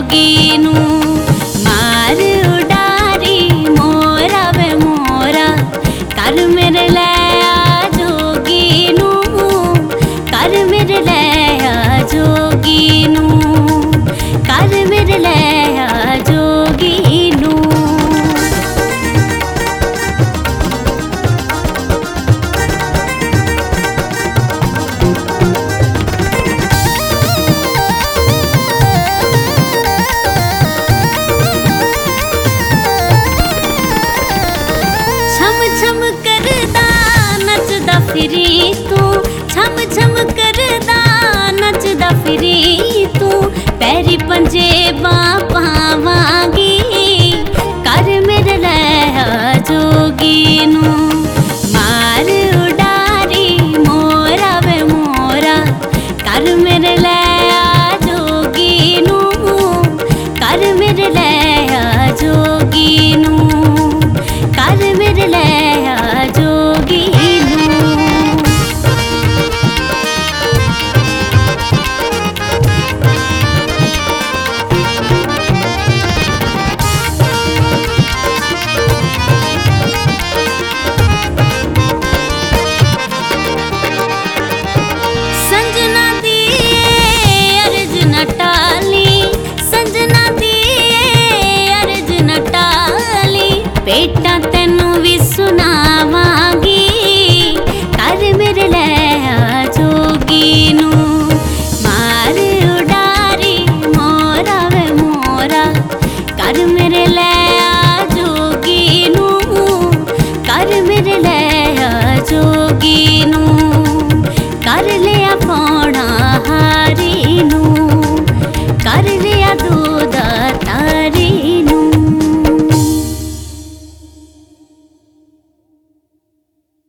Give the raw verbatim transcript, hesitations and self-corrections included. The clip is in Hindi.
जोगी नू मार उडारी मोरा वे मोरा कर मेरे लया जोगी नू कर मेरे लया जोगी नू कर मेरे लया जोगी नू। छम छम करदा नचदा फिरी तू छम छम करदा नचदा फिरी तू पैरी पंजे पावांगी कर मेरे लया जोगी नू।